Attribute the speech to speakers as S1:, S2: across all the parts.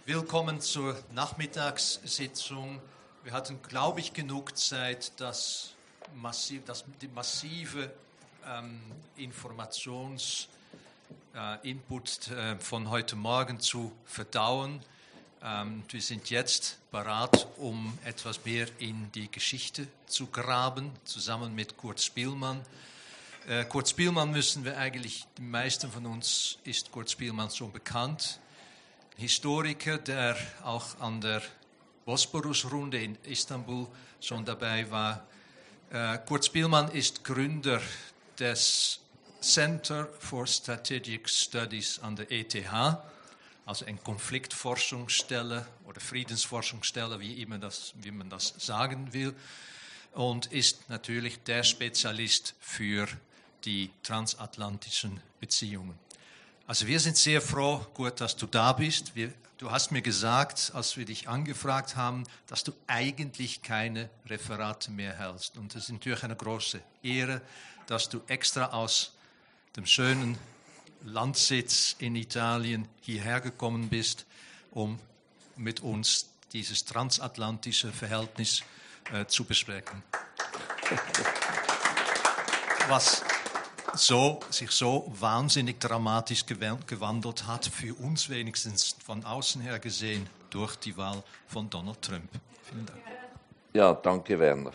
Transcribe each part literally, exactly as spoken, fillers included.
S1: Willkommen zur Nachmittagssitzung. Wir hatten, glaube ich, genug Zeit, das, massiv, das die massive ähm, Informationsinput äh, von heute Morgen zu verdauen. Ähm, wir sind jetzt bereit, um etwas mehr in die Geschichte zu graben, zusammen mit Kurt Spielmann. Äh, Kurt Spielmann müssen wir eigentlich, die meisten von uns ist Kurt Spielmann schon bekannt. Historiker, der auch an der Bosporus-Runde in Istanbul schon dabei war. Äh, Kurt Spielmann ist Gründer des Center for Strategic Studies an der E T H, also eine Konfliktforschungsstelle oder Friedensforschungsstelle, wie, immer das, wie man das sagen will, und ist natürlich der Spezialist für die transatlantischen Beziehungen. Also wir sind sehr froh, Kurt, dass du da bist. Wir, du hast mir gesagt, als wir dich angefragt haben, dass du eigentlich keine Referate mehr hältst. Und es ist natürlich eine große Ehre, dass du extra aus dem schönen Landsitz in Italien hierher gekommen bist, um mit uns dieses transatlantische Verhältnis äh, zu besprechen. Was so, sich so wahnsinnig dramatisch gewandelt hat, für uns wenigstens von außen her gesehen, durch die Wahl von Donald Trump. Vielen Dank.
S2: Ja, danke, Werner.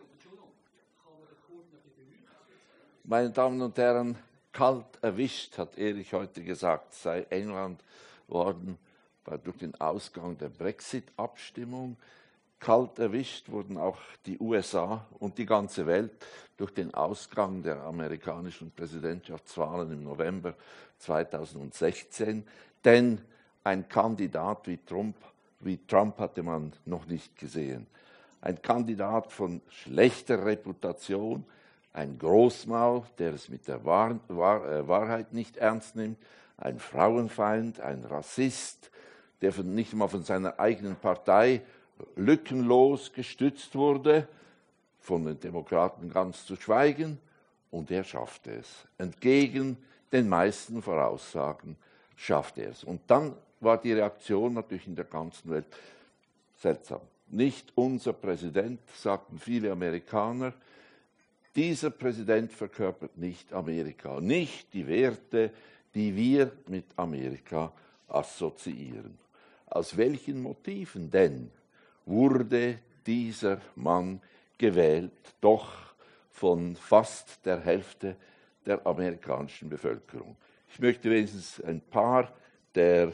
S2: Meine Damen und Herren, kalt erwischt, hat Erich heute gesagt, sei England worden durch den Ausgang der Brexit-Abstimmung. Kalt erwischt wurden auch die U S A und die ganze Welt durch den Ausgang der amerikanischen Präsidentschaftswahlen im November zweitausendsechzehn. Denn ein Kandidat wie Trump, wie Trump hatte man noch nicht gesehen. Ein Kandidat von schlechter Reputation, ein Großmaul, der es mit der Wahr, Wahr, äh, Wahrheit nicht ernst nimmt, ein Frauenfeind, ein Rassist, der von, nicht mal von seiner eigenen Partei lückenlos gestützt wurde, von den Demokraten ganz zu schweigen, und er schaffte es. Entgegen den meisten Voraussagen schaffte er es. Und dann war die Reaktion natürlich in der ganzen Welt seltsam. Nicht unser Präsident, sagten viele Amerikaner. Dieser Präsident verkörpert nicht Amerika, nicht die Werte, die wir mit Amerika assoziieren. Aus welchen Motiven denn wurde dieser Mann gewählt, doch von fast der Hälfte der amerikanischen Bevölkerung? Ich möchte wenigstens ein paar der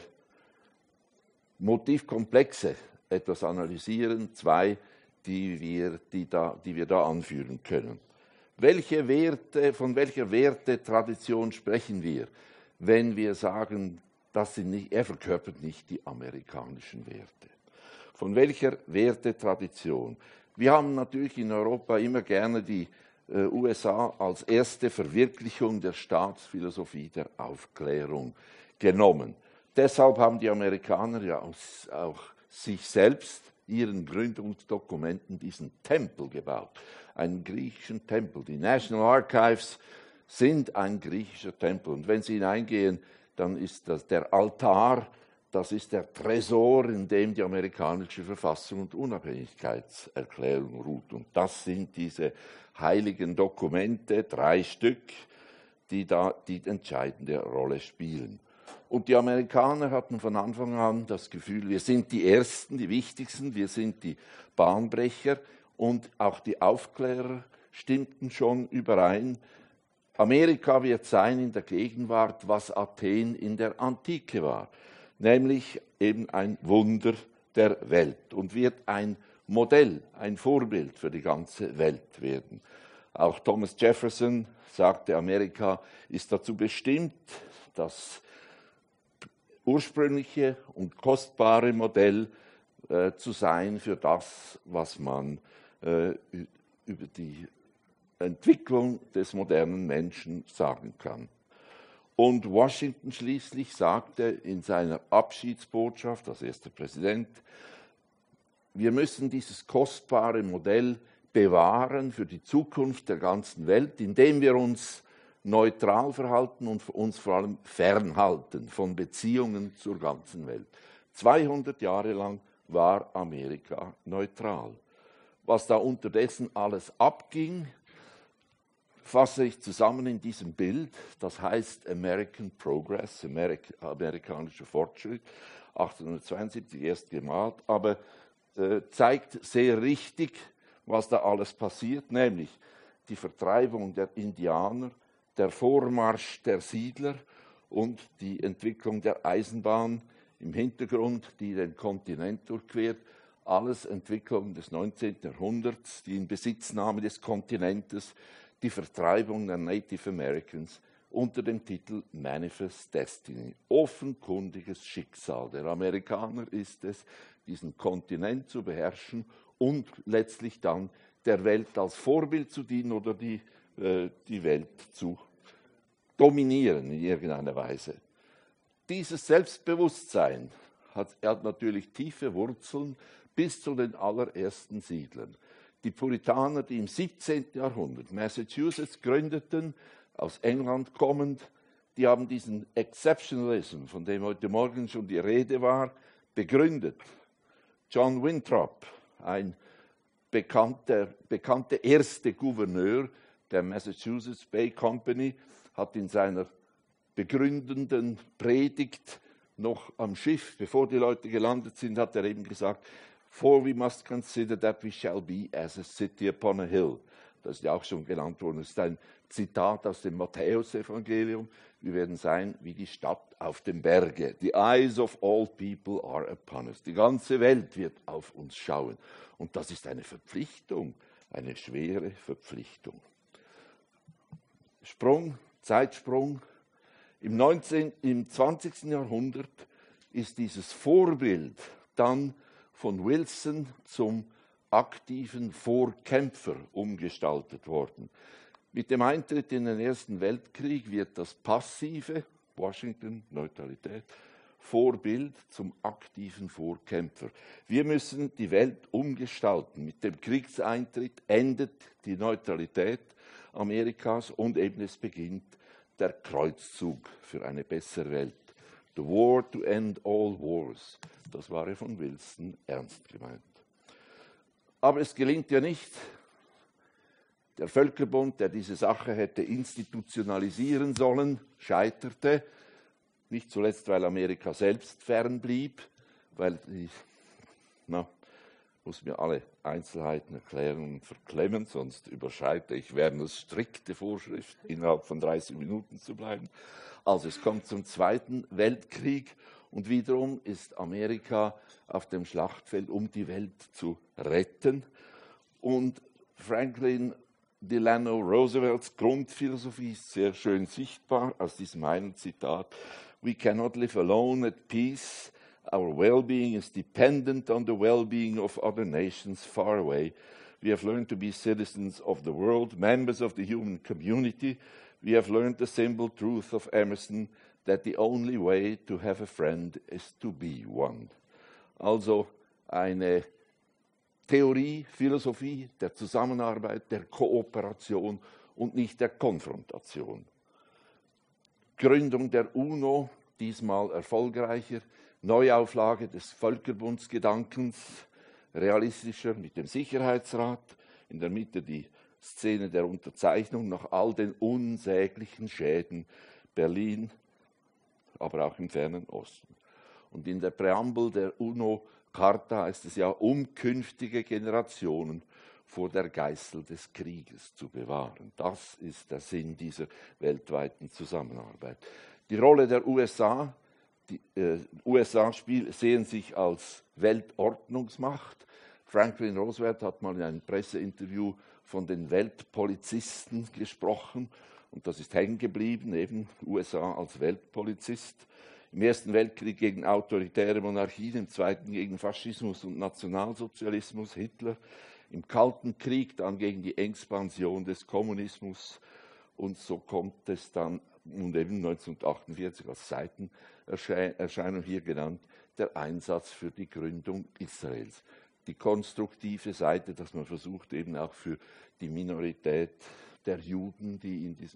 S2: Motivkomplexe etwas analysieren, zwei, die wir, die da, die wir da anführen können. Welche Werte, von welcher Wertetradition sprechen wir, wenn wir sagen, das sind nicht, er verkörpert nicht die amerikanischen Werte? Von welcher Wertetradition? Wir haben natürlich in Europa immer gerne die äh, U S A als erste Verwirklichung der Staatsphilosophie der Aufklärung genommen. Deshalb haben die Amerikaner ja aus, auch sich selbst, ihren Gründungsdokumenten, diesen Tempel gebaut, einen griechischen Tempel. Die National Archives sind ein griechischer Tempel. Und wenn Sie hineingehen, dann ist das der Altar, das ist der Tresor, in dem die amerikanische Verfassung und Unabhängigkeitserklärung ruht. Und das sind diese heiligen Dokumente, drei Stück, die da die entscheidende Rolle spielen. Und die Amerikaner hatten von Anfang an das Gefühl, wir sind die Ersten, die Wichtigsten, wir sind die Bahnbrecher, und auch die Aufklärer stimmten schon überein. Amerika wird sein in der Gegenwart, was Athen in der Antike war, nämlich eben ein Wunder der Welt, und wird ein Modell, ein Vorbild für die ganze Welt werden. Auch Thomas Jefferson sagte, Amerika ist dazu bestimmt, das ursprüngliche und kostbare Modell äh, zu sein für das, was man äh, über die Entwicklung des modernen Menschen sagen kann. Und Washington schließlich sagte in seiner Abschiedsbotschaft als erster Präsident, wir müssen dieses kostbare Modell bewahren für die Zukunft der ganzen Welt, indem wir uns neutral verhalten und uns vor allem fernhalten von Beziehungen zur ganzen Welt. zweihundert Jahre lang war Amerika neutral. Was da unterdessen alles abging, fasse ich zusammen in diesem Bild. Das heißt American Progress, Amerik amerikanischer Fortschritt, achtzehnhundertzweiundsiebzig erst gemalt, aber äh, zeigt sehr richtig, was da alles passiert, nämlich die Vertreibung der Indianer, der Vormarsch der Siedler und die Entwicklung der Eisenbahn im Hintergrund, die den Kontinent durchquert. Alles Entwicklung des neunzehnten Jahrhunderts, die Inbesitznahme des Kontinentes, die Vertreibung der Native Americans unter dem Titel Manifest Destiny. Offenkundiges Schicksal der Amerikaner ist es, diesen Kontinent zu beherrschen und letztlich dann der Welt als Vorbild zu dienen oder die, äh, die Welt zu dominieren in irgendeiner Weise. Dieses Selbstbewusstsein hat, hat natürlich tiefe Wurzeln bis zu den allerersten Siedlern. Die Puritaner, die im siebzehnten Jahrhundert Massachusetts gründeten, aus England kommend, die haben diesen Exceptionalism, von dem heute Morgen schon die Rede war, begründet. John Winthrop, ein bekannter, bekannter erster Gouverneur der Massachusetts Bay Company, hat in seiner begründenden Predigt noch am Schiff, bevor die Leute gelandet sind, hat er eben gesagt, For we must consider that we shall be as a city upon a hill. Das ist ja auch schon genannt worden. Das ist ein Zitat aus dem Matthäus-Evangelium. Wir werden sein wie die Stadt auf dem Berge. The eyes of all people are upon us. Die ganze Welt wird auf uns schauen. Und das ist eine Verpflichtung, eine schwere Verpflichtung. Sprung, Zeitsprung. Im, neunzehnten, im zwanzigsten Jahrhundert ist dieses Vorbild dann von Wilson zum aktiven Vorkämpfer umgestaltet worden. Mit dem Eintritt in den Ersten Weltkrieg wird das passive, Washington, Neutralität, Vorbild zum aktiven Vorkämpfer. Wir müssen die Welt umgestalten. Mit dem Kriegseintritt endet die Neutralität Amerikas und eben es beginnt der Kreuzzug für eine bessere Welt. The war to end all wars. Das war ja von Wilson ernst gemeint. Aber es gelingt ja nicht. Der Völkerbund, der diese Sache hätte institutionalisieren sollen, scheiterte. Nicht zuletzt, weil Amerika selbst fernblieb, weil ich na, muss mir alle Einzelheiten erklären und verklemmen, sonst überschreite ich Werners strikte Vorschrift, innerhalb von dreißig Minuten zu bleiben. Also es kommt zum Zweiten Weltkrieg und wiederum ist Amerika auf dem Schlachtfeld, um die Welt zu retten. Und Franklin Delano Roosevelts Grundphilosophie ist sehr schön sichtbar aus diesem einen Zitat. We cannot live alone at peace. Our well-being is dependent on the well-being of other nations far away. We have learned to be citizens of the world, members of the human community. We have learned the simple truth of Emerson that the only way to have a friend is to be one. Also eine Theorie, Philosophie der Zusammenarbeit, der Kooperation und nicht der Konfrontation. Gründung der UNO, diesmal erfolgreicher, Neuauflage des Völkerbundsgedankens, realistischer mit dem Sicherheitsrat, in der Mitte die Szene der Unterzeichnung nach all den unsäglichen Schäden Berlin, aber auch im fernen Osten. Und in der Präambel der UNO-Charta heißt es ja, um künftige Generationen vor der Geißel des Krieges zu bewahren. Das ist der Sinn dieser weltweiten Zusammenarbeit. Die Rolle der U S A, die äh, U S A spiel, sehen sich als Weltordnungsmacht. Franklin Roosevelt hat mal in einem Presseinterview von den Weltpolizisten gesprochen und das ist hängen geblieben, eben U S A als Weltpolizist. Im Ersten Weltkrieg gegen autoritäre Monarchien, im Zweiten gegen Faschismus und Nationalsozialismus, Hitler, im Kalten Krieg dann gegen die Expansion des Kommunismus und so kommt es dann, und eben neunzehnhundertachtundvierzig als Seitenerscheinung hier genannt, der Einsatz für die Gründung Israels. Die konstruktive Seite, dass man versucht, eben auch für die Minorität der Juden, die in diesem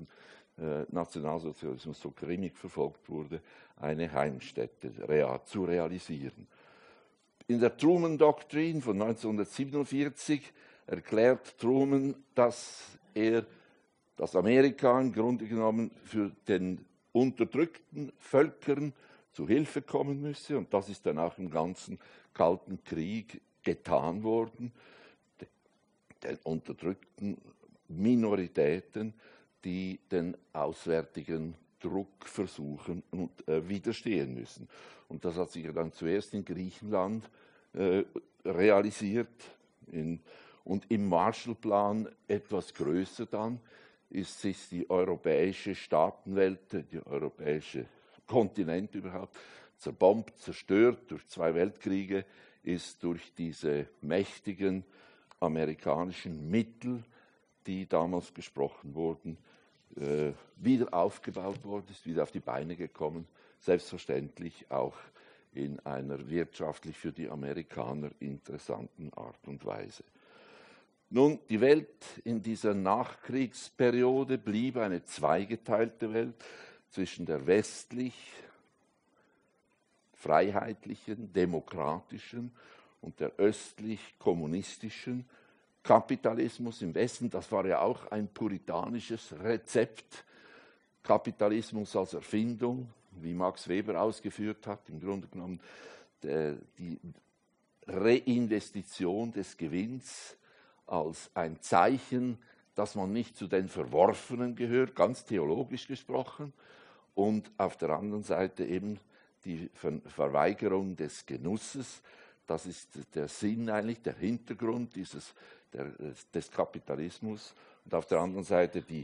S2: äh, Nationalsozialismus so grimmig verfolgt wurde, eine Heimstätte rea- zu realisieren. In der Truman-Doktrin von neunzehnhundertsiebenundvierzig erklärt Truman, dass er, dass Amerika im Grunde genommen für den unterdrückten Völkern zu Hilfe kommen müsse. Und das ist dann auch im ganzen Kalten Krieg getan worden, den unterdrückten Minoritäten, die den auswärtigen Druck versuchen und äh, widerstehen müssen. Und das hat sich ja dann zuerst in Griechenland äh, realisiert. In, und im Marshallplan etwas größer dann ist sich die europäische Staatenwelt, der europäische Kontinent überhaupt, zerbombt, zerstört durch zwei Weltkriege, ist durch diese mächtigen amerikanischen Mittel, die damals gesprochen wurden, äh, wieder aufgebaut worden, ist wieder auf die Beine gekommen, selbstverständlich auch in einer wirtschaftlich für die Amerikaner interessanten Art und Weise. Nun, die Welt in dieser Nachkriegsperiode blieb eine zweigeteilte Welt zwischen der westlich freiheitlichen, demokratischen und der östlich-kommunistischen Kapitalismus im Westen. Das war ja auch ein puritanisches Rezept. Kapitalismus als Erfindung, wie Max Weber ausgeführt hat, im Grunde genommen der, die Reinvestition des Gewinns als ein Zeichen, dass man nicht zu den Verworfenen gehört, ganz theologisch gesprochen, und auf der anderen Seite eben die Ver- Verweigerung des Genusses. Das ist der Sinn eigentlich, der Hintergrund dieses, der, des Kapitalismus. Und auf der anderen Seite die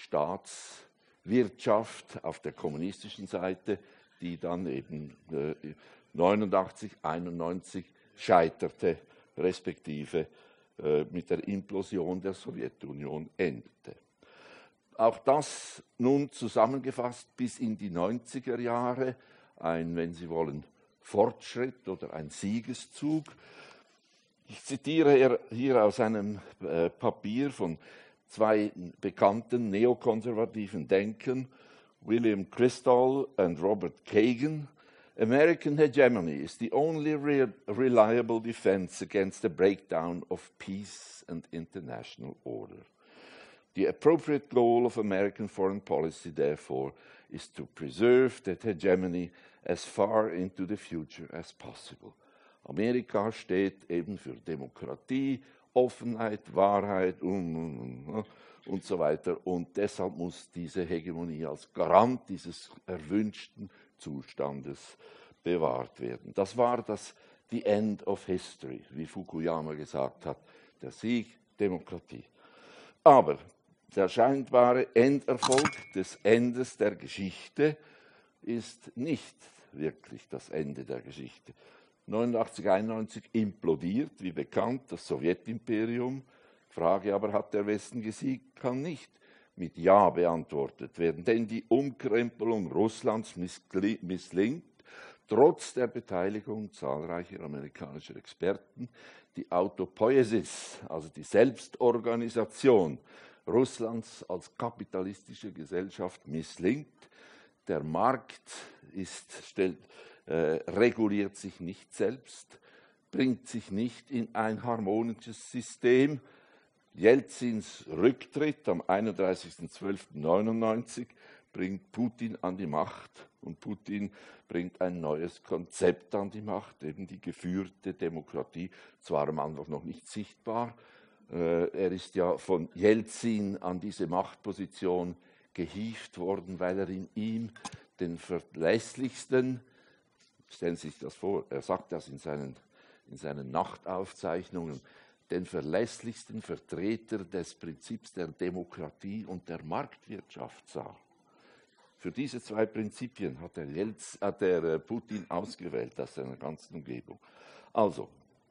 S2: Staatswirtschaft auf der kommunistischen Seite, die dann eben äh, neunundachtzig, einundneunzig scheiterte, respektive äh, mit der Implosion der Sowjetunion endete. Auch das nun zusammengefasst bis in die neunziger Jahre, ein, wenn Sie wollen, Fortschritt oder ein Siegeszug. Ich zitiere hier aus einem äh, Papier von zwei bekannten neokonservativen Denkern, William Kristol und Robert Kagan. American hegemony is the only re- reliable defense against the breakdown of peace and international order. The appropriate goal of American foreign policy, therefore, is to preserve that hegemony as far into the future as possible. Amerika steht eben für Demokratie, Offenheit, Wahrheit und, und so weiter. Und deshalb muss diese Hegemonie als Garant dieses erwünschten Zustandes bewahrt werden. Das war das The End of History, wie Fukuyama gesagt hat, der Sieg Demokratie. Aber der scheinbare Enderfolg des Endes der Geschichte ist nicht wirklich das Ende der Geschichte. neunundachtzig, einundneunzig implodiert, wie bekannt, das Sowjetimperium. Frage aber, hat der Westen gesiegt? Kann nicht mit Ja beantwortet werden, denn die Umkrempelung Russlands misslingt, trotz der Beteiligung zahlreicher amerikanischer Experten. Die Autopoiesis, also die Selbstorganisation Russlands als kapitalistische Gesellschaft, misslingt. Der Markt ist, stellt, äh, reguliert sich nicht selbst, bringt sich nicht in ein harmonisches System. Jelzins Rücktritt am einunddreißigsten zwölften neunundneunzig bringt Putin an die Macht, und Putin bringt ein neues Konzept an die Macht, eben die geführte Demokratie, zwar am Anfang noch nicht sichtbar. Äh, er ist ja von Jelzin an diese Machtposition gehievt worden, weil er in ihm den verlässlichsten, stellen Sie sich das vor, er sagt das in seinen, in seinen Nachtaufzeichnungen, den verlässlichsten Vertreter des Prinzips der Demokratie und der Marktwirtschaft sah. Für diese zwei Prinzipien hat der, Jelz, hat der Putin ausgewählt aus seiner ganzen Umgebung. Also,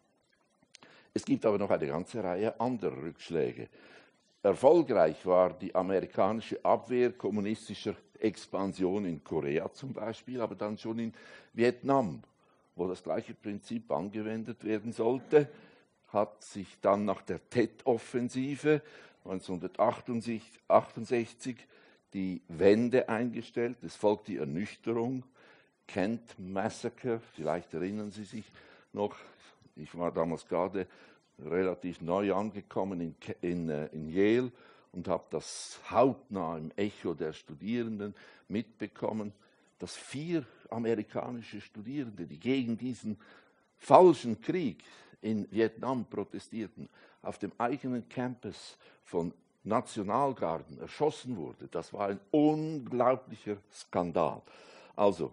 S2: es gibt aber noch eine ganze Reihe anderer Rückschläge. Erfolgreich war die amerikanische Abwehr kommunistischer Expansion in Korea zum Beispiel, aber dann schon in Vietnam, wo das gleiche Prinzip angewendet werden sollte, hat sich dann nach der Tet-Offensive neunzehnhundertachtundsechzig die Wende eingestellt. Es folgt die Ernüchterung. Kent Massacre, vielleicht erinnern Sie sich noch, ich war damals gerade relativ neu angekommen in, in, in Yale und habe das hautnah im Echo der Studierenden mitbekommen, dass vier amerikanische Studierende, die gegen diesen falschen Krieg in Vietnam protestierten, auf dem eigenen Campus von Nationalgarden erschossen wurden. Das war ein unglaublicher Skandal. Also,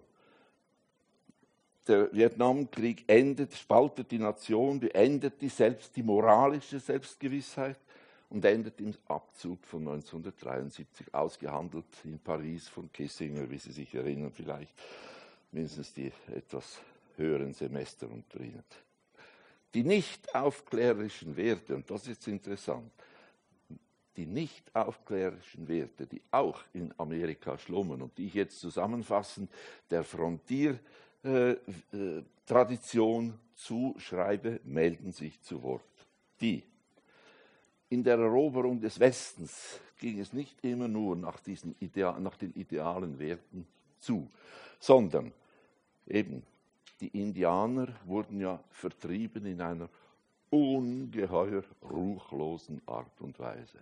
S2: der Vietnamkrieg endet, spaltet die Nation, beendet die, selbst, die moralische Selbstgewissheit und endet im Abzug von neunzehnhundertdreiundsiebzig, ausgehandelt in Paris von Kissinger, wie Sie sich erinnern, vielleicht mindestens die etwas höheren Semester unter Ihnen. Die nicht aufklärerischen Werte, und das ist interessant, die nicht aufklärerischen Werte, die auch in Amerika schlummern und die ich jetzt zusammenfassend der Frontier Äh, äh, Tradition zuschreibe, melden sich zu Wort. Die. In der Eroberung des Westens ging es nicht immer nur nach, diesen Ideal, nach den idealen Werten zu, sondern eben die Indianer wurden ja vertrieben in einer ungeheuer ruchlosen Art und Weise.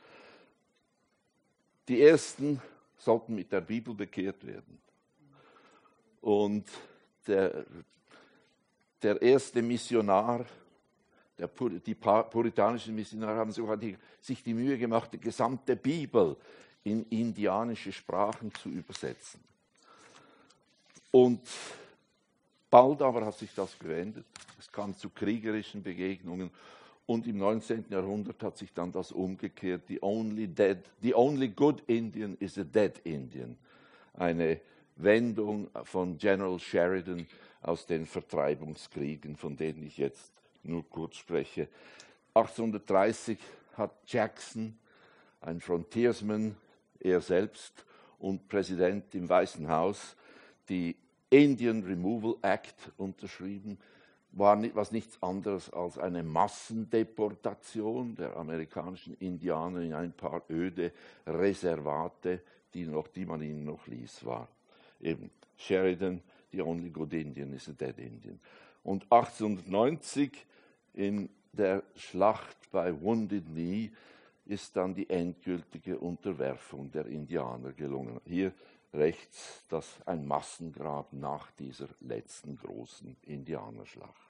S2: Die ersten sollten mit der Bibel bekehrt werden. Und der, der erste Missionar, der, die puritanischen Missionare haben sogar die, sich die Mühe gemacht, die gesamte Bibel in indianische Sprachen zu übersetzen. Und bald aber hat sich das gewendet. Es kam zu kriegerischen Begegnungen. Und im neunzehnten Jahrhundert hat sich dann das umgekehrt. The only, dead, the only good Indian is a dead Indian. Eine Wendung von General Sheridan aus den Vertreibungskriegen, von denen ich jetzt nur kurz spreche. achtzehnhundertdreißig hat Jackson, ein Frontiersman, er selbst und Präsident im Weißen Haus, die Indian Removal Act unterschrieben, war nicht, was nichts anderes als eine Massendeportation der amerikanischen Indianer in ein paar öde Reservate, die, noch, die man ihnen noch ließ, war. Eben Sheridan, the only good Indian is a dead Indian. Und achtzehnhundertneunzig in der Schlacht bei Wounded Knee ist dann die endgültige Unterwerfung der Indianer gelungen. Hier rechts das ein Massengrab nach dieser letzten großen Indianerschlacht.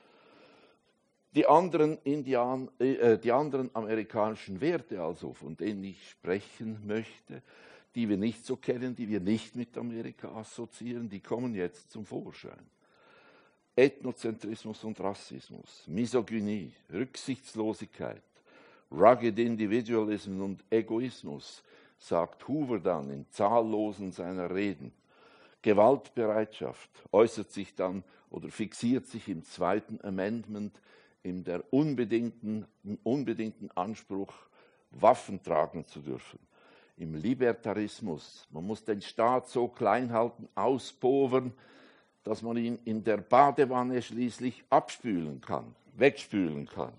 S2: Die anderen, Indian, äh, die anderen amerikanischen Werte also, von denen ich sprechen möchte, die wir nicht so kennen, die wir nicht mit Amerika assoziieren, die kommen jetzt zum Vorschein. Ethnozentrismus und Rassismus, Misogynie, Rücksichtslosigkeit, Rugged Individualism und Egoismus, sagt Hoover dann in zahllosen seiner Reden. Gewaltbereitschaft äußert sich dann oder fixiert sich im zweiten Amendment in der unbedingten, unbedingten Anspruch, Waffen tragen zu dürfen. Im Libertarismus, man muss den Staat so klein halten, auspovern, dass man ihn in der Badewanne schließlich abspülen kann, wegspülen kann.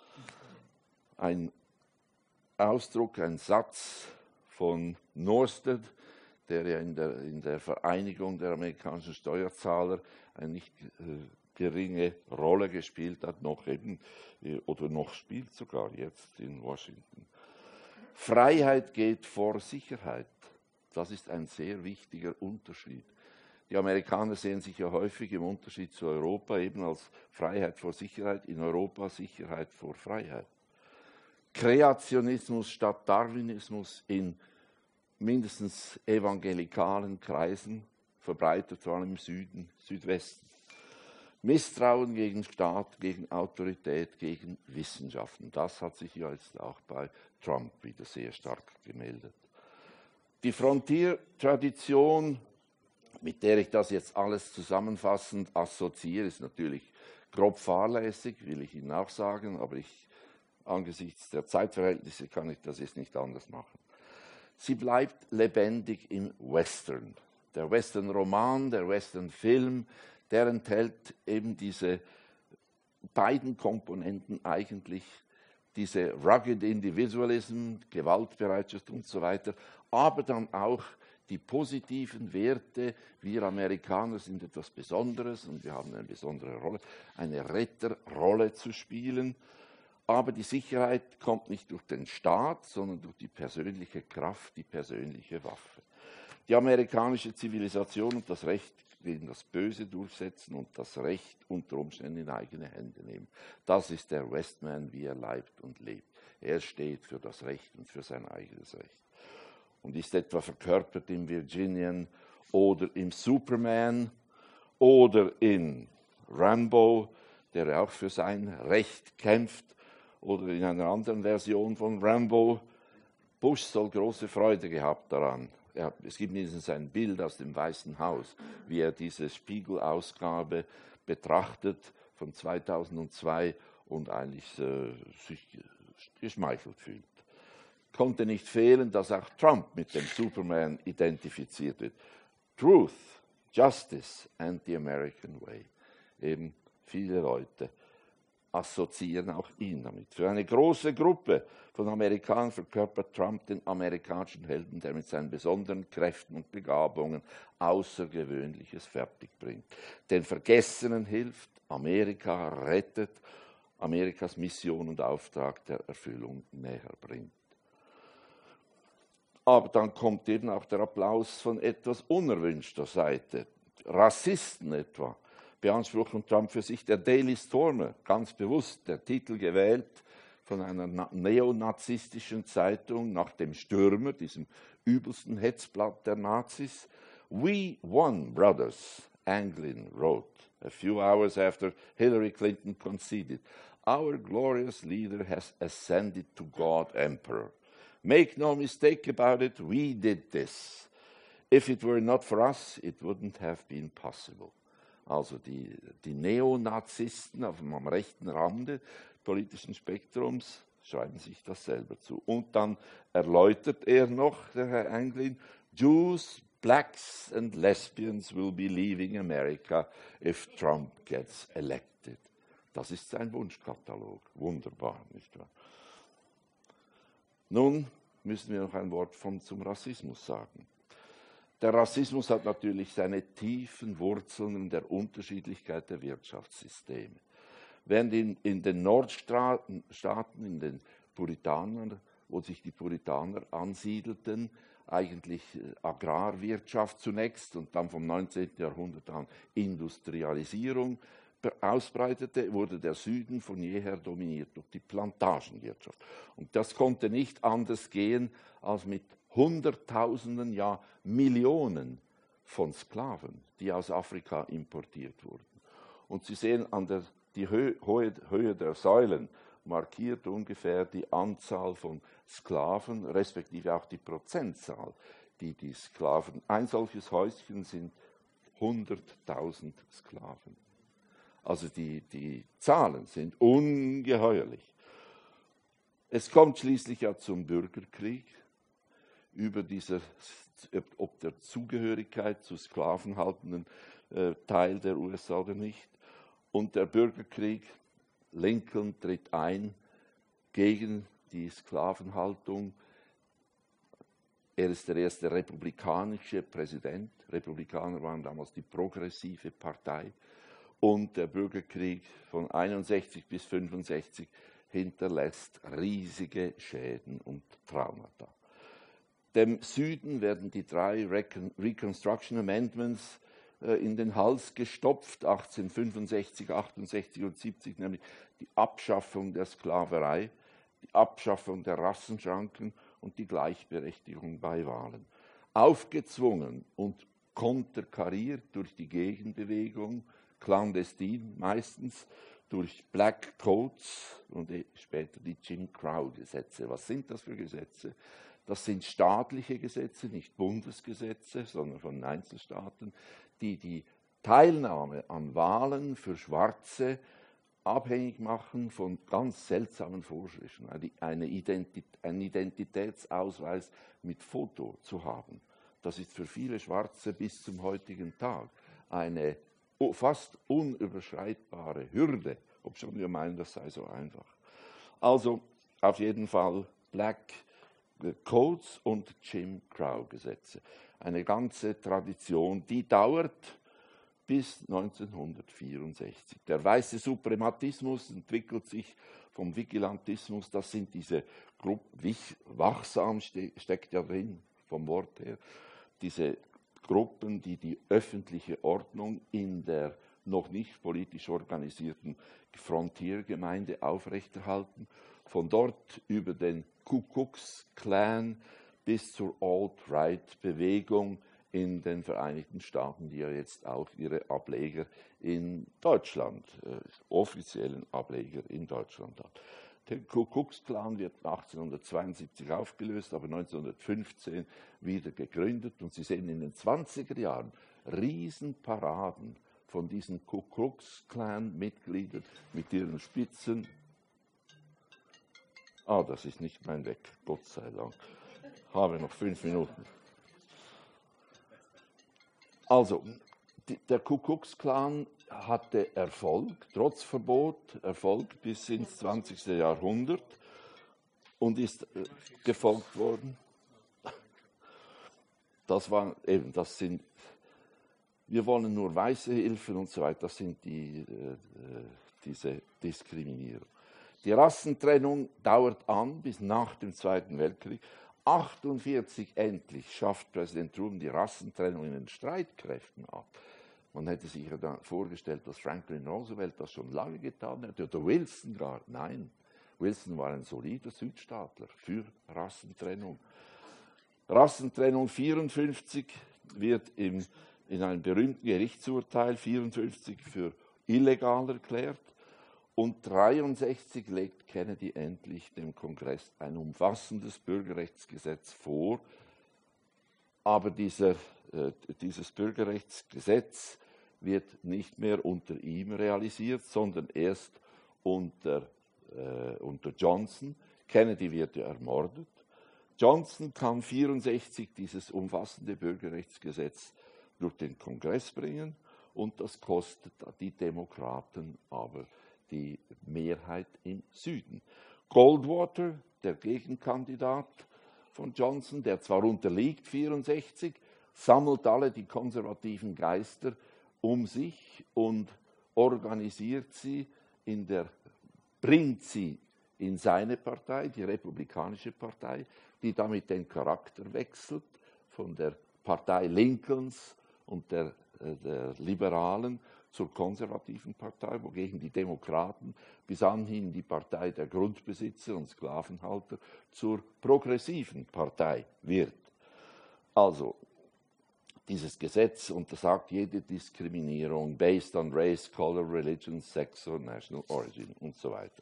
S2: Ein Ausdruck, ein Satz von Norstead, der ja in der, in der Vereinigung der amerikanischen Steuerzahler eine nicht äh, geringe Rolle gespielt hat, noch eben, äh, oder noch spielt sogar jetzt in Washington. Freiheit geht vor Sicherheit. Das ist ein sehr wichtiger Unterschied. Die Amerikaner sehen sich ja häufig im Unterschied zu Europa eben als Freiheit vor Sicherheit, in Europa Sicherheit vor Freiheit. Kreationismus statt Darwinismus in mindestens evangelikalen Kreisen, verbreitet vor allem im Süden, Südwesten. Misstrauen gegen Staat, gegen Autorität, gegen Wissenschaften. Das hat sich ja jetzt auch bei Trump wieder sehr stark gemeldet. Die Frontiertradition, mit der ich das jetzt alles zusammenfassend assoziiere, ist natürlich grob fahrlässig, will ich Ihnen auch sagen, aber ich, angesichts der Zeitverhältnisse kann ich das jetzt nicht anders machen. Sie bleibt lebendig im Western. Der Western-Roman, der Western-Film, der enthält eben diese beiden Komponenten eigentlich, diese rugged Individualism, Gewaltbereitschaft und so weiter, aber dann auch die positiven Werte, wir Amerikaner sind etwas Besonderes und wir haben eine besondere Rolle, eine Retterrolle zu spielen. Aber die Sicherheit kommt nicht durch den Staat, sondern durch die persönliche Kraft, die persönliche Waffe. Die amerikanische Zivilisation und das Recht gegen das Böse durchsetzen und das Recht unter Umständen in eigene Hände nehmen. Das ist der Westman, wie er leibt und lebt. Er steht für das Recht und für sein eigenes Recht. Und ist etwa verkörpert im Virginian oder im Superman oder in Rambo, der auch für sein Recht kämpft, oder in einer anderen Version von Rambo. Bush soll große Freude gehabt daran. Er, es gibt mindestens ein Bild aus dem Weißen Haus, wie er diese Spiegel-Ausgabe betrachtet von zweitausendzwei und eigentlich äh, sich geschmeichelt fühlt. Konnte nicht fehlen, dass auch Trump mit dem Superman identifiziert wird. Truth, Justice and the American Way. Eben viele Leute assoziieren auch ihn damit. Für eine große Gruppe von Amerikanern verkörpert Trump den amerikanischen Helden, der mit seinen besonderen Kräften und Begabungen Außergewöhnliches fertigbringt. Den Vergessenen hilft, Amerika rettet, Amerikas Mission und Auftrag der Erfüllung näher bringt. Aber dann kommt eben auch der Applaus von etwas unerwünschter Seite. Rassisten etwa beanspruchen Trump für sich. Der Daily Stormer, ganz bewusst der Titel gewählt von einer neonazistischen Zeitung nach dem Stürmer, diesem übelsten Hetzblatt der Nazis. We won, brothers, Anglin wrote, a few hours after Hillary Clinton conceded. Our glorious leader has ascended to God Emperor. Make no mistake about it, we did this. If it were not for us, it wouldn't have been possible. Also die, die Neonazisten auf dem, am rechten Rande politischen Spektrums schreiben sich das selber zu. Und dann erläutert er noch, der Herr Anglin, Jews, blacks and lesbians will be leaving America if Trump gets elected. Das ist sein Wunschkatalog. Wunderbar, nicht wahr? Nun müssen wir noch ein Wort vom, zum Rassismus sagen. Der Rassismus hat natürlich seine tiefen Wurzeln in der Unterschiedlichkeit der Wirtschaftssysteme. Während in, in den Nordstaaten, in den Puritanern, wo sich die Puritaner ansiedelten, eigentlich Agrarwirtschaft zunächst und dann vom neunzehnten Jahrhundert an Industrialisierung ausbreitete, wurde der Süden von jeher dominiert durch die Plantagenwirtschaft. Und das konnte nicht anders gehen als mit Hunderttausenden, ja Millionen von Sklaven, die aus Afrika importiert wurden. Und Sie sehen, an der die Höhe, Höhe der Säulen markiert ungefähr die Anzahl von Sklaven, respektive auch die Prozentzahl, die die Sklaven, ein solches Häuschen sind hunderttausend Sklaven. Also die, die Zahlen sind ungeheuerlich. Es kommt schließlich ja zum Bürgerkrieg über dieser, ob der Zugehörigkeit zu sklavenhaltenden äh, Teil der U S A oder nicht. Und der Bürgerkrieg, Lincoln tritt ein gegen die Sklavenhaltung. Er ist der erste republikanische Präsident. Republikaner waren damals die progressive Partei. Und der Bürgerkrieg von einundsechzig bis fünfundsechzig hinterlässt riesige Schäden und Traumata. Dem Süden werden die drei Recon- Reconstruction Amendments äh, in den Hals gestopft, achtzehnhundertfünfundsechzig, achtundsechzig und siebzig, nämlich die Abschaffung der Sklaverei, die Abschaffung der Rassenschranken und die Gleichberechtigung bei Wahlen. Aufgezwungen und konterkariert durch die Gegenbewegung, clandestin meistens, durch Black Coats und später die Jim Crow-Gesetze. Was sind das für Gesetze? Das sind staatliche Gesetze, nicht Bundesgesetze, sondern von Einzelstaaten, die die Teilnahme an Wahlen für Schwarze abhängig machen von ganz seltsamen Vorschriften. Eine Identität, einen Identitätsausweis mit Foto zu haben. Das ist für viele Schwarze bis zum heutigen Tag eine fast unüberschreitbare Hürde, obschon wir meinen, das sei so einfach. Also auf jeden Fall Black Codes und Jim Crow-Gesetze. Eine ganze Tradition, die dauert bis neunzehnhundertvierundsechzig. Der weiße Suprematismus entwickelt sich vom Vigilantismus, das sind diese Gruppen, wachsam steckt ja drin vom Wort her, diese Gruppen, die die öffentliche Ordnung in der noch nicht politisch organisierten Frontiergemeinde aufrechterhalten. Von dort über den Ku Klux Klan bis zur Alt-Right-Bewegung in den Vereinigten Staaten, die ja jetzt auch ihre Ableger in Deutschland, äh, offiziellen Ableger in Deutschland hat. Der Ku Klux Klan wird achtzehnhundertzweiundsiebzig aufgelöst, aber neunzehnhundertfünfzehn wieder gegründet. Und Sie sehen in den zwanziger Jahren Riesenparaden von diesen Ku Klux Klan-Mitgliedern mit ihren Spitzen. Ah, das ist nicht mein Weg, Gott sei Dank. Habe noch fünf Minuten. Also, die, der Ku Klux Klan hatte Erfolg, trotz Verbot, Erfolg bis ins zwanzigste Jahrhundert und ist äh, gefolgt worden. Das war eben, das sind, wir wollen nur Weiße Hilfen und so weiter, das sind die, äh, diese Diskriminierung. Die Rassentrennung dauert an bis nach dem Zweiten Weltkrieg. achtundvierzig endlich schafft Präsident Truman die Rassentrennung in den Streitkräften ab. Man hätte sich ja dann vorgestellt, dass Franklin Roosevelt das schon lange getan hätte, oder Wilson gar. Nein, Wilson war ein solider Südstaatler für Rassentrennung. Rassentrennung vierundfünfzig wird im, in einem berühmten Gerichtsurteil vierundfünfzig für illegal erklärt. Und dreiundsechzig legt Kennedy endlich dem Kongress ein umfassendes Bürgerrechtsgesetz vor. Aber dieser, äh, dieses Bürgerrechtsgesetz wird nicht mehr unter ihm realisiert, sondern erst unter, äh, unter Johnson. Kennedy wird ja ermordet. Johnson kann vierundsechzig dieses umfassende Bürgerrechtsgesetz durch den Kongress bringen und das kostet die Demokraten aber die Mehrheit im Süden. Goldwater, der Gegenkandidat von Johnson, der zwar unterliegt vierundsechzig, sammelt alle die konservativen Geister um sich und organisiert sie, in der, bringt sie in seine Partei, die Republikanische Partei, die damit den Charakter wechselt von der Partei Lincolns und der, der Liberalen zur konservativen Partei, wogegen die Demokraten bis anhin die Partei der Grundbesitzer und Sklavenhalter zur progressiven Partei wird. Also dieses Gesetz untersagt jede Diskriminierung based on race, color, religion, sex or national origin und so weiter.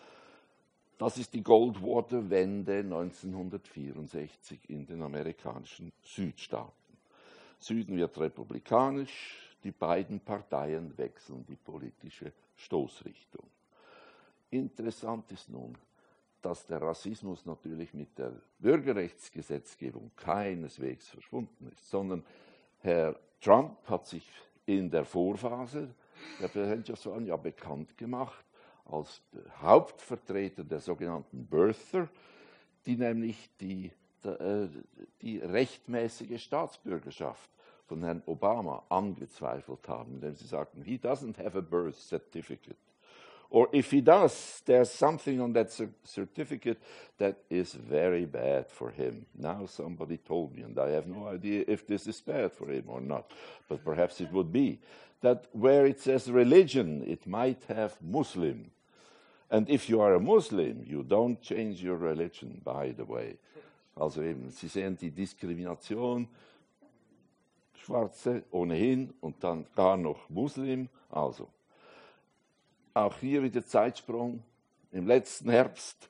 S2: Das ist die Goldwater-Wende neunzehnhundertvierundsechzig in den amerikanischen Südstaaten. Süden wird republikanisch, die beiden Parteien wechseln die politische Stoßrichtung. Interessant ist nun, dass der Rassismus natürlich mit der Bürgerrechtsgesetzgebung keineswegs verschwunden ist, sondern Herr Trump hat sich in der Vorphase der Präsidentschaftswahl ja bekannt gemacht als Hauptvertreter der sogenannten Birther, die nämlich die, die, die rechtmäßige Staatsbürgerschaft von Herrn Obama angezweifelt haben, indem sie sagten, he doesn't have a birth certificate. Or if he does, there's something on that certificate that is very bad for him. Now somebody told me, and I have no idea if this is bad for him or not, but perhaps it would be, that where it says religion, it might have Muslim. And if you are a Muslim, you don't change your religion, by the way. Also eben, Sie sehen die Diskrimination, Schwarze ohnehin und dann gar noch Muslim. Also, auch hier wieder Zeitsprung. Im letzten Herbst,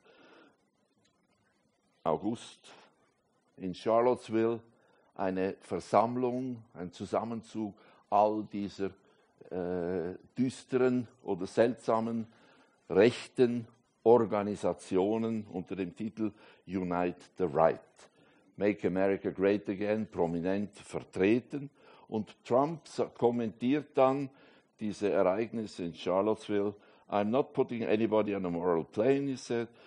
S2: August, in Charlottesville eine Versammlung, ein Zusammenzug all dieser äh, düsteren oder seltsamen rechten Organisationen unter dem Titel Unite the Right. Make America Great Again, prominent vertreten. Und Trump kommentiert dann diese Ereignisse in Charlottesville. I'm not putting anybody on a moral plane, he said,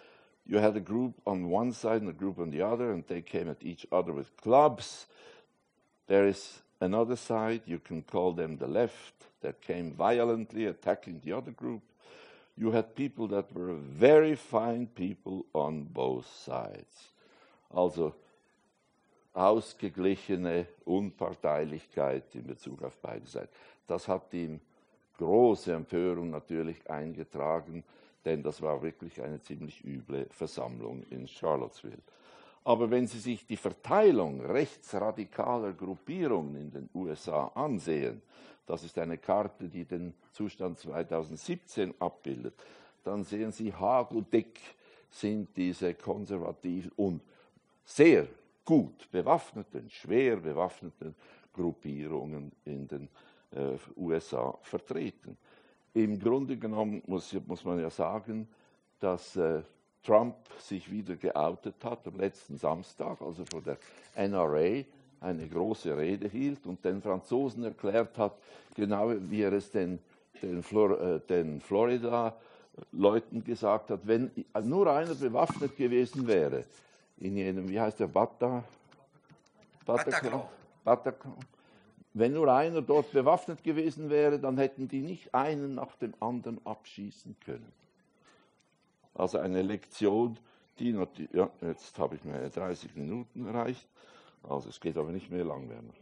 S2: You had a group on one side and a group on the other, and they came at each other with clubs. There is another side, you can call them the left, that came violently attacking the other group. You had people that were very fine people on both sides. Also ausgeglichene Unparteilichkeit in Bezug auf beide Seiten. Das hat ihm große Empörung natürlich eingetragen, denn das war wirklich eine ziemlich üble Versammlung in Charlottesville. Aber wenn Sie sich die Verteilung rechtsradikaler Gruppierungen in den U S A ansehen, das ist eine Karte, die den Zustand zweitausendsiebzehn abbildet, dann sehen Sie, hageldick sind diese konservativen und sehr gut bewaffneten, schwer bewaffneten Gruppierungen in den äh, U S A vertreten. Im Grunde genommen muss, muss man ja sagen, dass äh, Trump sich wieder geoutet hat am letzten Samstag, also vor der N R A, eine große Rede hielt und den Franzosen erklärt hat, genau wie er es den, den, Flor, äh, den Florida-Leuten gesagt hat, wenn nur einer bewaffnet gewesen wäre, in jenem, wie heißt der, Bata, Bataclan, Bataclan, wenn nur einer dort bewaffnet gewesen wäre, dann hätten die nicht einen nach dem anderen abschießen können. Also eine Lektion, die natürlich, ja, jetzt habe ich meine dreißig Minuten erreicht, also es geht aber nicht mehr lang, Werner.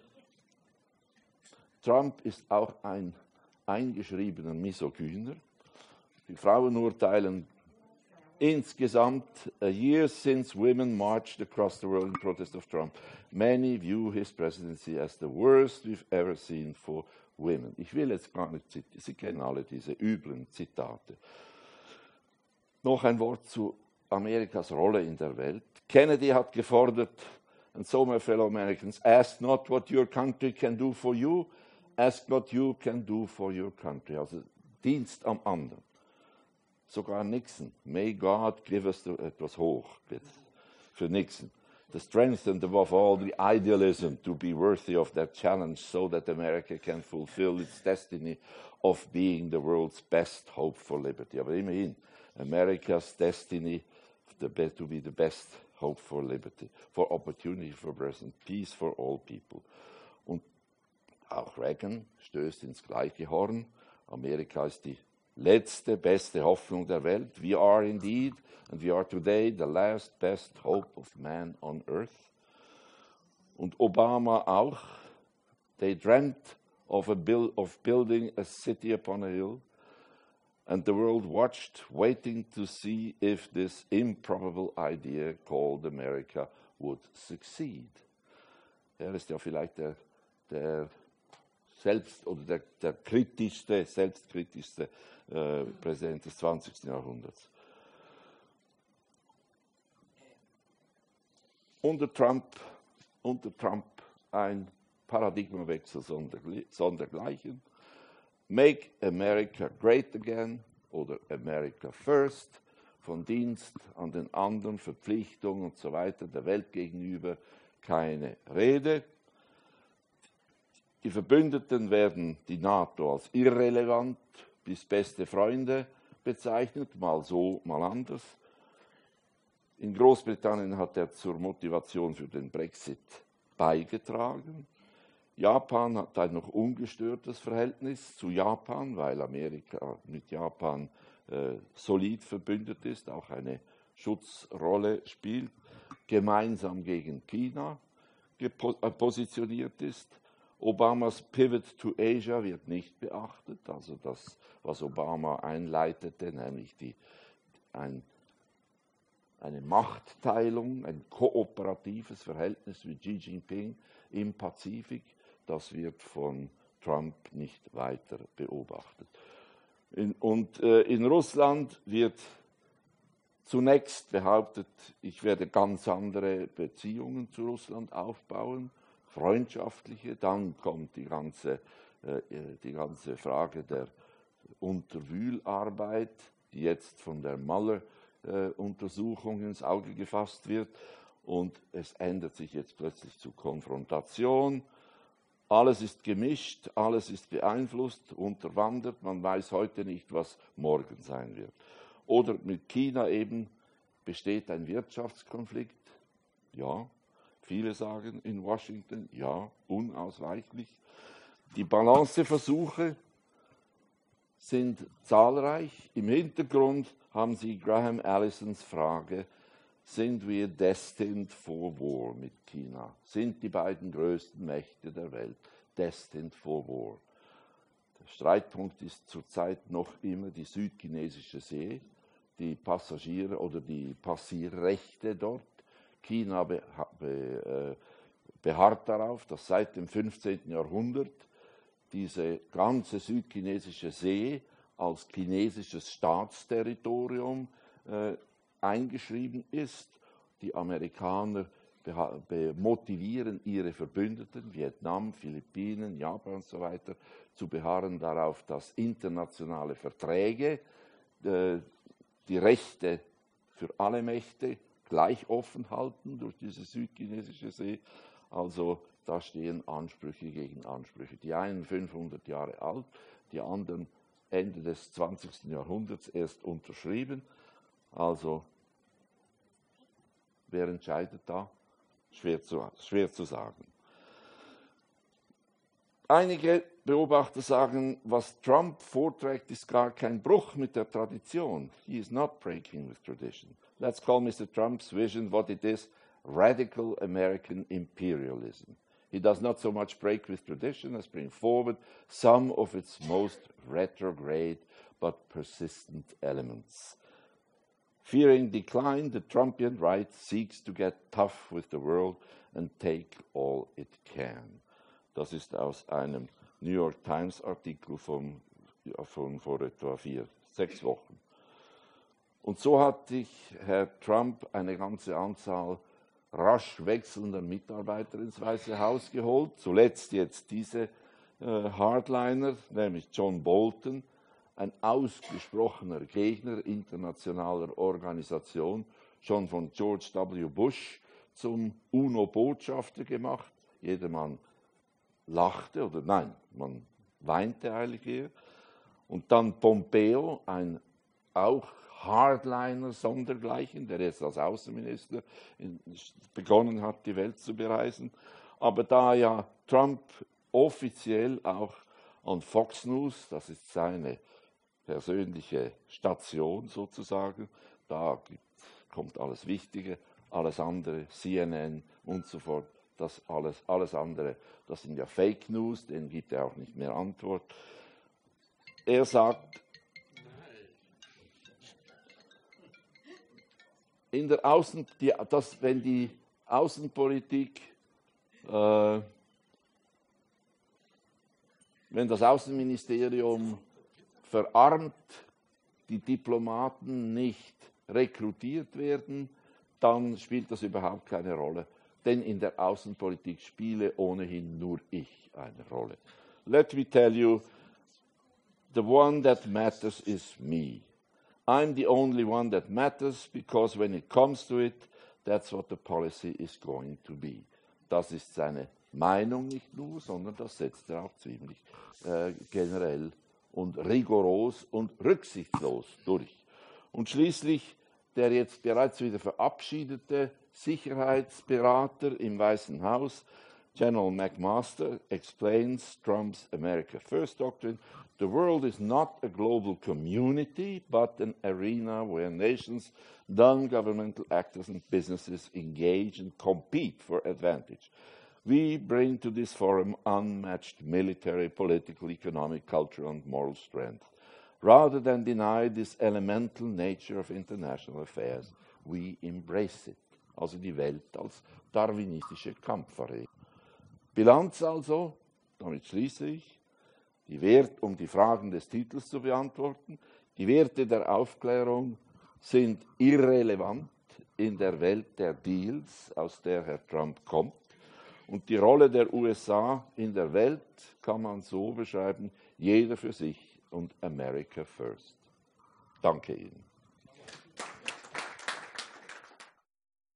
S2: Trump ist auch ein eingeschriebener Misogyner. Die Frauen urteilen insgesamt, a year since women marched across the world in protest of Trump, many view his presidency as the worst we've ever seen for women. Ich will jetzt gar nicht zitieren, Sie kennen alle diese üblen Zitate. Noch ein Wort zu Amerikas Rolle in der Welt. Kennedy hat gefordert, and so my fellow Americans, ask not what your country can do for you, ask what you can do for your country. Also Dienst am anderen. Sogar Nixon. May God give us the, etwas hoch für Nixon. The strength and above all the idealism to be worthy of that challenge so that America can fulfill its destiny of being the world's best hope for liberty. Aber immerhin, America's destiny the best, to be the best hope for liberty, for opportunity for present, peace for all people. Und auch Reagan stößt ins gleiche Horn. Amerika ist die letzte, beste Hoffnung der Welt. We are indeed, and we are today, the last best hope of man on earth. Und Obama auch. They dreamt of, a build, of building a city upon a hill. And the world watched, waiting to see if this improbable idea called America would succeed. Er ist ja vielleicht der, der selbst oder der, der kritischste, selbstkritischste äh, Präsident des zwanzigsten Jahrhunderts. Unter Trump, unter Trump ein Paradigmawechsel sondergleichen. Make America great again oder America first, von Dienst an den anderen, Verpflichtung und so weiter, der Welt gegenüber keine Rede. Die Verbündeten werden die NATO als irrelevant bis beste Freunde bezeichnet, mal so, mal anders. In Großbritannien hat er zur Motivation für den Brexit beigetragen. Japan hat ein noch ungestörtes Verhältnis zu Japan, weil Amerika mit Japan äh, solid verbündet ist, auch eine Schutzrolle spielt, gemeinsam gegen China gepo- äh, positioniert ist. Obamas Pivot to Asia wird nicht beachtet, also das, was Obama einleitete, nämlich die, ein, eine Machtteilung, ein kooperatives Verhältnis mit Xi Jinping im Pazifik, das wird von Trump nicht weiter beobachtet. In, und äh, in Russland wird zunächst behauptet, ich werde ganz andere Beziehungen zu Russland aufbauen, freundschaftliche, dann kommt die ganze, äh, die ganze Frage der Unterwühlarbeit, die jetzt von der Mueller-Untersuchung äh, ins Auge gefasst wird. Und es ändert sich jetzt plötzlich zu Konfrontation. Alles ist gemischt, alles ist beeinflusst, unterwandert. Man weiß heute nicht, was morgen sein wird. Oder mit China eben Besteht ein Wirtschaftskonflikt? Ja. Viele sagen in Washington, ja, unausweichlich. Die Balanceversuche sind zahlreich. Im Hintergrund haben Sie Graham Allisons Frage, sind wir destined for war mit China? Sind die beiden größten Mächte der Welt destined for war? Der Streitpunkt ist zurzeit noch immer die südchinesische See, die Passagiere oder die Passierrechte dort. China be, be, äh, beharrt darauf, dass seit dem fünfzehnten Jahrhundert diese ganze südchinesische See als chinesisches Staatsterritorium äh, eingeschrieben ist. Die Amerikaner be, motivieren ihre Verbündeten, Vietnam, Philippinen, Japan und so weiter, zu beharren darauf, dass internationale Verträge äh, die Rechte für alle Mächte gleich offen halten durch diese südchinesische See. Also da stehen Ansprüche gegen Ansprüche. Die einen fünfhundert Jahre alt, die anderen Ende des zwanzigsten Jahrhunderts erst unterschrieben. Also wer entscheidet da? Schwer zu, schwer zu sagen. Einige Beobachter sagen, was Trump vorträgt, ist gar kein Bruch mit der Tradition. He is not breaking with tradition. Let's call Mister Trump's vision what it is, radical American imperialism. He does not so much break with tradition as bring forward some of its most retrograde but persistent elements. Fearing decline, the Trumpian right seeks to get tough with the world and take all it can. Das ist aus einem New York Times Artikel von, ja, von vor etwa vier, sechs Wochen. Und so hat sich Herr Trump eine ganze Anzahl rasch wechselnder Mitarbeiter ins Weiße Haus geholt. Zuletzt jetzt diese äh, Hardliner, nämlich John Bolton, ein ausgesprochener Gegner internationaler Organisation, schon von George W. Bush zum UNO-Botschafter gemacht. Jedermann lachte, oder nein, man weinte eigentlich eher. Und dann Pompeo, ein auch Hardliner sondergleichen, der jetzt als Außenminister in, begonnen hat, die Welt zu bereisen. Aber da ja Trump offiziell auch an Fox News, das ist seine persönliche Station sozusagen, da gibt, kommt alles Wichtige, alles andere, C N N und so fort, das alles, alles andere, das sind ja Fake News, denen gibt er auch nicht mehr Antwort. Er sagt, in der Außen, die, dass, wenn die Außenpolitik, äh, wenn das Außenministerium verarmt, die Diplomaten nicht rekrutiert werden, dann spielt das überhaupt keine Rolle. Denn in der Außenpolitik spiele ohnehin nur ich eine Rolle. Let me tell you, the one that matters is me. I'm the only one that matters, because when it comes to it, that's what the policy is going to be. Das ist seine Meinung nicht nur, sondern das setzt er auch ziemlich äh, generell und rigoros und rücksichtslos durch. Und schließlich der jetzt bereits wieder verabschiedete Sicherheitsberater im Weißen Haus, General McMaster, explains Trump's America First doctrine. The world is not a global community, but an arena where nations, non-governmental actors and businesses engage and compete for advantage. We bring to this forum unmatched military, political, economic, cultural and moral strength. Rather than deny this elemental nature of international affairs, we embrace it. Also die Welt als darwinistische Kampfarena. Bilanz also, damit schließe ich, die Wert, um die Fragen des Titels zu beantworten, die Werte der Aufklärung sind irrelevant in der Welt der Deals, aus der Herr Trump kommt. Und die Rolle der U S A in der Welt kann man so beschreiben, jeder für sich und America first. Danke Ihnen.